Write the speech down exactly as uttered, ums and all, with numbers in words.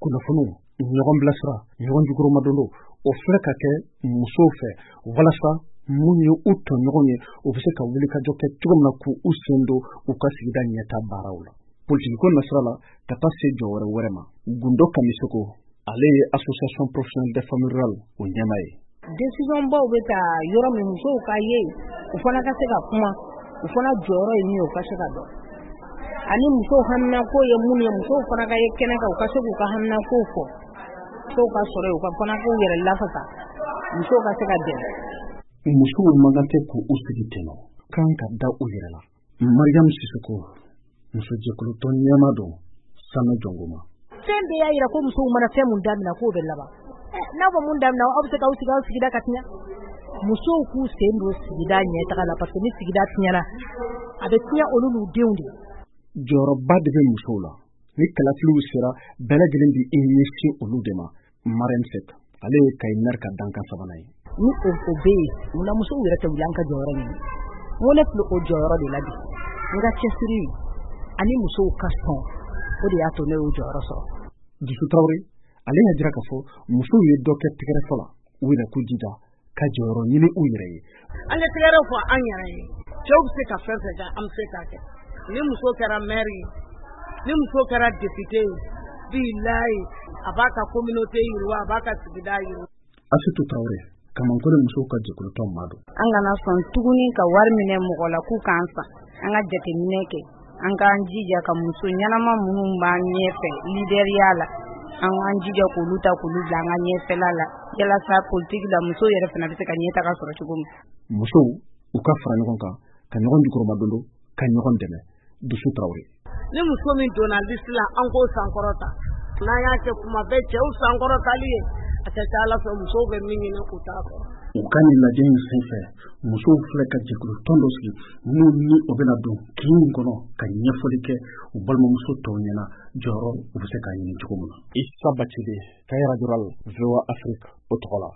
kunnafoniw ɲɔgɔn bilasira ɲɔgɔn jugurumadolo o filɛ ka kɛ musow fɛ walasa mun ye u tɔɲɔgɔn ye u bɛ se ka wuli ka jɔ kɛ cogo min na k'u u sen don u ka sigida ɲɛta baaraw la politique ko nasira la ka taa se jɔyɔrɔ wɛrɛ ma Gundo Kamisoko ale ye association professionnelle des familles rurales o ɲɛma ye décision baw bɛ ta yɔrɔ min musow ka ye u fana ka se ka kuma u fana jɔyɔrɔ ye min ye u ka se ka dɔn ani musow hamina ko ye mun ye musow fana ka ye kɛnɛ kan u ka se k'u ka hamina ko fɔ musow ka sɔrɔ u ka fana k'u yɛrɛ lafasa musow ka se ka dɛmɛ musow man kan tɛ k'u u sigi ten nɔ kan ka da u yɛrɛ la Mariam Sisoko muso jɛkulu tɔn ɲɛma don Sanu Jɔngoma fɛn bɛɛ y'a yira ko musow mana fɛn mun damina k'o bɛ laban n'a fɔ mun damina aw bɛ se k'aw sigi aw sigida ka tiɲɛ musow k'u sen don sigida ɲɛtaga la parce que ni sigida tiɲɛna a bɛ tiɲɛ olu n'u denw de jɔyɔrɔba de bɛ musow la ni kalafiliw sera bɛɛ lajɛlen bi i ɲɛsin olu de ma Marème Seck ale ye Kayinari ka dankan sabanan ye ni o o bɛ yen munna musow yɛrɛ tɛ wuli an ka jɔyɔrɔ ɲini n ko ne filɛ o jɔyɔrɔ de la bi n ka cɛsiri ani musow ka sɔn o de y'a to ne y'o jɔyɔrɔ sɔrɔ Dusu Traoré ale y'a jira k'a fɔ musow ye dɔ kɛ tɛgɛrɛfɔ la u yɛrɛ k'u jija ka jɔyɔrɔ ɲini u yɛrɛ ye an ka tɛgɛrɛ fɔ an yɛrɛ ye cɛw bɛ se ka fɛn fɛn kɛ an bɛ se k'a kɛ ni muso kɛra maire ye ni muso kɛra député ye bilahi a b'a ka communauté yiriwa a b'a ka sigida yiriwa Asitu Traoré Kamankole musow ka jɛkulutɔn maa don an kana sɔn tuguni ka wari minɛ mɔgɔ la k'u k'an san an ka jateminɛ kɛ an k'an jija ka muso ɲɛnama minnu b'an ɲɛfɛ lideriya la an k'an jija k'olu ta k'olu bila an ka ɲɛfɛla la yalasa politique la muso yɛrɛ fana bɛ se ka ɲɛtaga sɔrɔ cogo min musow u ka fara ɲɔgɔn kan ka ɲɔgɔn jugurumadolo ka ɲɔgɔn dɛmɛ Dusu Traoré ni muso min donna liste la an k'o sankɔrɔta n'an y'a kɛ kuma bɛɛ cɛw sankɔrɔtali ye a ka ca Ala fɛ musow bɛ min ɲini u t'a sɔrɔ u ka nin lajɛ in senfɛ musow filɛ ka jɛkulutɔn dɔ sigi minnu ni o bɛna don kin kɔnɔ ka ɲɛfɔli kɛ u balimamuso tɔw ɲɛna jɔyɔrɔ u bɛ se k'a ɲini cogo min na Issa Bacili Kaïra Rural V O A Afrique o tɔgɔ la